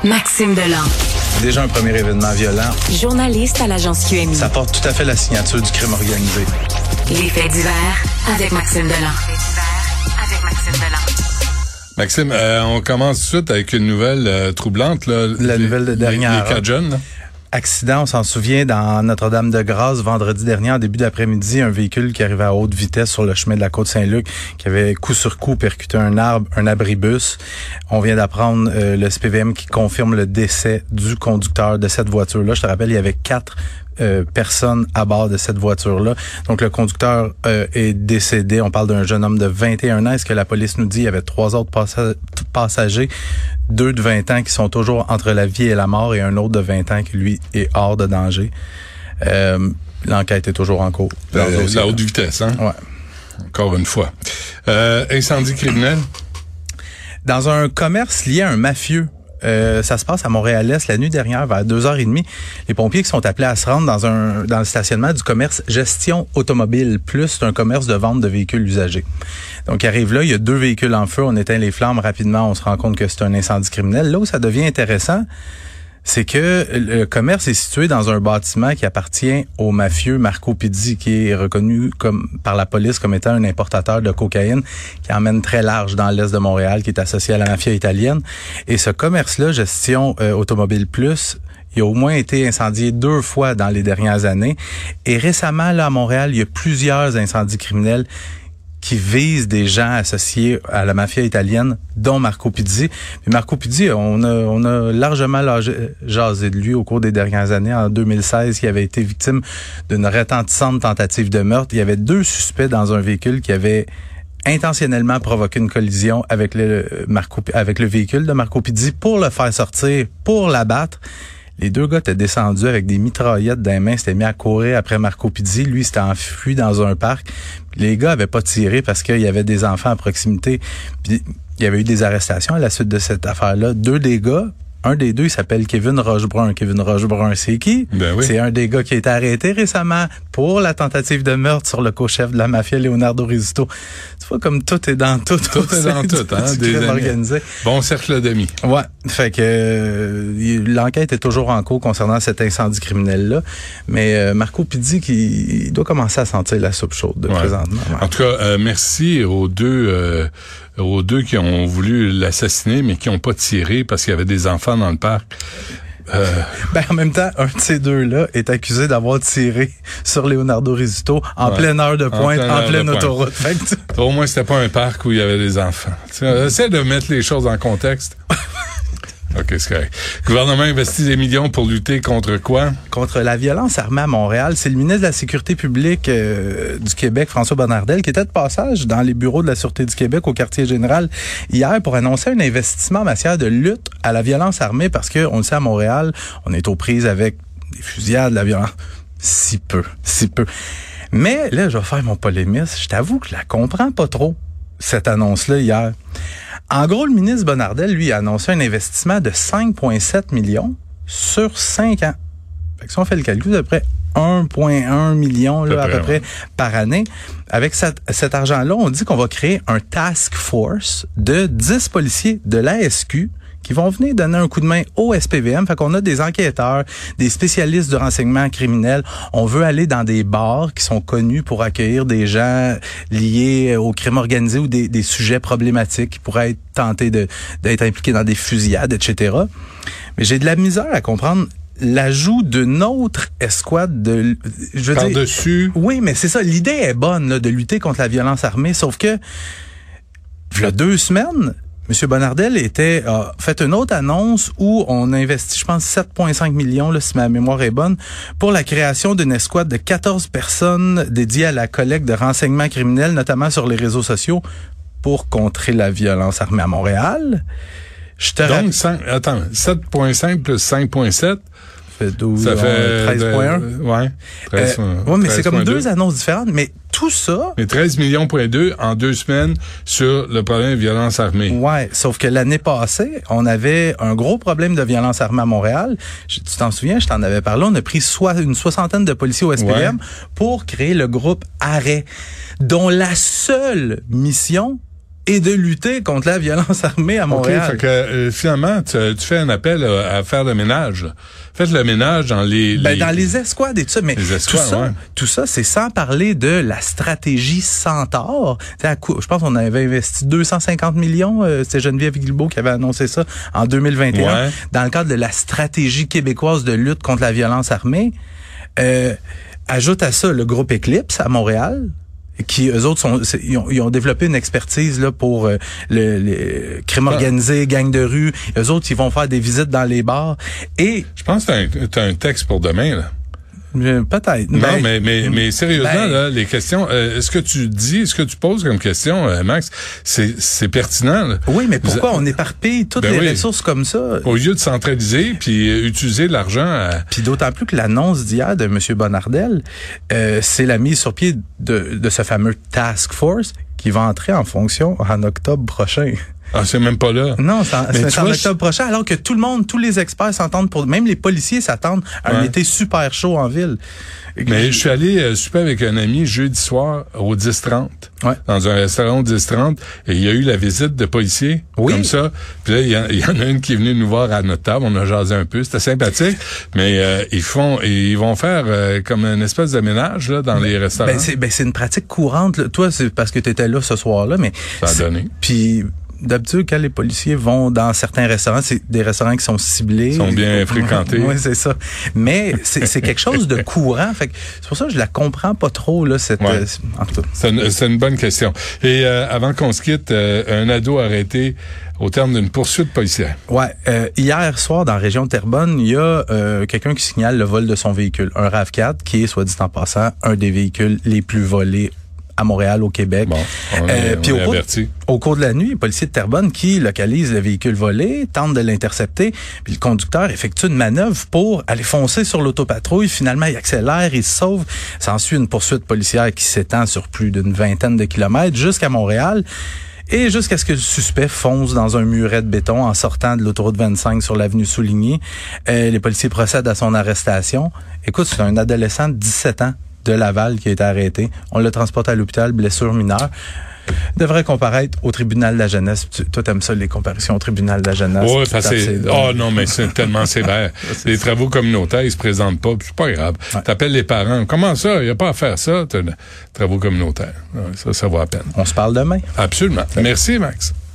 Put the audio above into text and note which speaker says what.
Speaker 1: Maxime Delan.
Speaker 2: Déjà un premier événement violent.
Speaker 1: Journaliste à l'agence QMI.
Speaker 2: Ça porte tout à fait la signature du crime organisé.
Speaker 1: Les faits divers avec Maxime Delan.
Speaker 3: Maxime, on commence tout de suite avec une nouvelle troublante. Là,
Speaker 2: la nouvelle de dernière.
Speaker 3: Les 4 jeunes. Là.
Speaker 2: Accident, on s'en souvient, dans Notre-Dame-de-Grâce, vendredi dernier, en début d'après-midi, un véhicule qui arrivait à haute vitesse sur le chemin de la Côte-Saint-Luc, qui avait coup sur coup percuté un arbre, un abribus. On vient d'apprendre le SPVM qui confirme le décès du conducteur de cette voiture-là. Je te rappelle, il y avait 4 personnes à bord de cette voiture-là. Donc, le conducteur est décédé. On parle d'un jeune homme de 21 ans. Est-ce que la police nous dit? Il y avait 3 autres passagers, 2 de 20 ans qui sont toujours entre la vie et la mort et un autre de 20 ans qui, lui, est hors de danger. L'enquête est toujours en cours.
Speaker 3: La haute vitesse, hein?
Speaker 2: Ouais.
Speaker 3: Encore une fois. Incendie criminel?
Speaker 2: Dans un commerce lié à un mafieux. Ça se passe à Montréal-Est la nuit dernière vers 2h30. Les pompiers qui sont appelés à se rendre dans le stationnement du commerce Gestion Automobile Plus, c'est un commerce de vente de véhicules usagés. Donc, ils arrivent là, il y a 2 véhicules en feu, on éteint les flammes rapidement, on se rend compte que c'est un incendie criminel. Là où ça devient intéressant, c'est que le commerce est situé dans un bâtiment qui appartient au mafieux Marco Pizzi, qui est reconnu par la police comme étant un importateur de cocaïne qui emmène très large dans l'est de Montréal, qui est associé à la mafia italienne. Et ce commerce-là, Gestion Automobile Plus, il a au moins été incendié 2 fois dans les dernières années. Et récemment, là, à Montréal, il y a plusieurs incendies criminels qui visent des gens associés à la mafia italienne, dont Marco Pizzi. Puis Marco Pizzi, on a largement jasé de lui au cours des dernières années. En 2016, il avait été victime d'une retentissante tentative de meurtre. Il y avait 2 suspects dans un véhicule qui avait intentionnellement provoqué une collision avec le véhicule de Marco Pizzi pour le faire sortir, pour l'abattre. Les 2 gars étaient descendus avec des mitraillettes dans les mains, s'étaient mis à courir après Marco Pizzi. Lui, s'était enfui dans un parc. Puis les gars avaient pas tiré parce qu'il y avait des enfants à proximité. Puis il y avait eu des arrestations à la suite de cette affaire-là. 2 des gars, un des 2, il s'appelle Kevin Rochebrun. Kevin Rochebrun, c'est qui?
Speaker 3: Ben oui.
Speaker 2: C'est un des gars qui a été arrêté récemment pour la tentative de meurtre sur le co-chef de la mafia, Leonardo Rizzuto. Tu vois, comme tout est dans tout.
Speaker 3: Tout est dans tout, hein?
Speaker 2: Des organisé.
Speaker 3: Bon cercle d'amis.
Speaker 2: Ouais. Fait que l'enquête est toujours en cours concernant cet incendie criminel-là. Mais Marco Pizzi, il doit commencer à sentir la soupe chaude présentement. Ouais.
Speaker 3: En tout cas, merci aux deux qui ont voulu l'assassiner, mais qui n'ont pas tiré parce qu'il y avait des enfants dans le parc.
Speaker 2: En même temps, un de ces 2-là est accusé d'avoir tiré sur Leonardo Rizzuto en pleine heure de pointe, en pleine autoroute.
Speaker 3: Au moins, c'était pas un parc où il y avait des enfants. Essaie de mettre les choses en contexte. OK, c'est correct. Le gouvernement investit des millions pour lutter contre quoi?
Speaker 2: Contre la violence armée à Montréal. C'est le ministre de la Sécurité publique du Québec, François Bonnardel, qui était de passage dans les bureaux de la Sûreté du Québec au quartier général hier pour annoncer un investissement en matière de lutte à la violence armée parce que, on le sait, à Montréal, on est aux prises avec des fusillades, de la violence. Si peu. Mais là, je vais faire mon polémiste. Je t'avoue que je la comprends pas trop, cette annonce-là hier. En gros, le ministre Bonnardel, lui, a annoncé un investissement de 5,7 millions sur 5 ans. Fait que si on fait le calcul, c'est à peu près 1,1 million là, à peu près par année. Avec cet argent-là, on dit qu'on va créer un task force de 10 policiers de l'ASQ qui vont venir donner un coup de main au SPVM. Fait qu'on a des enquêteurs, des spécialistes du renseignement criminel. On veut aller dans des bars qui sont connus pour accueillir des gens liés au crime organisé ou des sujets problématiques qui pourraient être tentés d'être impliqués dans des fusillades, etc. Mais j'ai de la misère à comprendre l'ajout d'une autre escouade de...
Speaker 3: Par-dessus.
Speaker 2: Oui, mais c'est ça. L'idée est bonne là, de lutter contre la violence armée, sauf que il y a 2 semaines... M. Bonnardel a fait une autre annonce où on investit, je pense, 7,5 millions, là, si ma mémoire est bonne, pour la création d'une escouade de 14 personnes dédiées à la collecte de renseignements criminels, notamment sur les réseaux sociaux, pour contrer la violence armée à Montréal.
Speaker 3: Donc, 7,5 plus 5,7...
Speaker 2: fait 12,
Speaker 3: ça fait
Speaker 2: 13,1.
Speaker 3: Ouais. 13,
Speaker 2: ouais, mais c'est comme 2
Speaker 3: 2
Speaker 2: annonces différentes. Mais tout ça...
Speaker 3: Mais 13 millions,2 en 2 semaines sur le problème de violence armée.
Speaker 2: Ouais, sauf que l'année passée, on avait un gros problème de violence armée à Montréal. Tu t'en souviens, je t'en avais parlé. On a pris une soixantaine de policiers au SPVM pour créer le groupe Arrêt, dont la seule mission et de lutter contre la violence armée à Montréal.
Speaker 3: OK, fait que finalement, tu fais un appel à faire le ménage. Faites le ménage dans
Speaker 2: dans les escouades et tout ça. Mais tout ça, c'est sans parler de la stratégie Centaure. Je pense qu'on avait investi 250 millions. C'est Geneviève Guilbeault qui avait annoncé ça en 2021. Dans le cadre de la stratégie québécoise de lutte contre la violence armée. Ajoute à ça le groupe Eclipse à Montréal, qui eux autres ils ont développé une expertise là pour le crime organisé, gang de rue. Eux autres, ils vont faire des visites dans les bars. Et
Speaker 3: je pense que t'as un texte pour demain là.
Speaker 2: Peut-être.
Speaker 3: Non, mais sérieusement, là, les questions, ce que tu poses comme question, Max, c'est pertinent. Là.
Speaker 2: Oui, mais pourquoi on éparpille toutes les ressources comme ça?
Speaker 3: Au lieu de centraliser puis utiliser l'argent
Speaker 2: Puis d'autant plus que l'annonce d'hier de M. Bonnardel, c'est la mise sur pied de ce fameux task force qui va entrer en fonction en octobre prochain.
Speaker 3: Ah, c'est même pas là.
Speaker 2: Non, c'est en octobre prochain, alors que tout le monde, tous les experts s'entendent même les policiers s'attendent à un été super chaud en ville.
Speaker 3: Mais je suis allé souper avec un ami jeudi soir au 10-30. Dans un restaurant au 10-30, et il y a eu la visite de policiers. Comme ça. Puis là, il y en a une qui est venue nous voir à notre table, on a jasé un peu, c'était sympathique, mais ils vont faire comme une espèce de ménage là dans les restaurants.
Speaker 2: C'est une pratique courante là. Toi, c'est parce que tu étais là ce soir-là, mais
Speaker 3: ça a donné.
Speaker 2: Puis d'habitude, quand les policiers vont dans certains restaurants, c'est des restaurants qui sont ciblés.
Speaker 3: Ils sont bien fréquentés.
Speaker 2: Oui, c'est ça. Mais c'est quelque chose de courant. Fait que c'est pour ça que je la comprends pas trop, là, en tout cas.
Speaker 3: C'est une bonne question. Et avant qu'on se quitte, un ado arrêté au terme d'une poursuite policière.
Speaker 2: Ouais. Hier soir, dans la région de Terrebonne, il y a quelqu'un qui signale le vol de son véhicule. Un RAV4, qui est, soit dit en passant, un des véhicules les plus volés à Montréal, au Québec.
Speaker 3: Bon, on est averti.
Speaker 2: Au cours de la nuit, les policiers de Terrebonne qui localisent le véhicule volé, tentent de l'intercepter, puis le conducteur effectue une manœuvre pour aller foncer sur l'autopatrouille. Finalement, il accélère, il se sauve. S'ensuit une poursuite policière qui s'étend sur plus d'une vingtaine de kilomètres jusqu'à Montréal. Et jusqu'à ce que le suspect fonce dans un muret de béton en sortant de l'autoroute 25 sur l'avenue Souligny. Les policiers procèdent à son arrestation. Écoute, c'est un adolescent de 17 ans de Laval qui a été arrêté. On l'a transporté à l'hôpital, blessure mineure. Devrait comparaître au tribunal de la jeunesse. Toi, t'aimes ça, les comparaisons au tribunal de la jeunesse?
Speaker 3: Oui, parce que non, mais c'est tellement sévère. Les travaux communautaires, ils se présentent pas, puis c'est pas grave. Ouais. T'appelles les parents. Comment ça? Il n'y a pas à faire ça. Travaux communautaires. Ouais, ça vaut la peine.
Speaker 2: On se parle demain.
Speaker 3: Absolument. Merci, Max.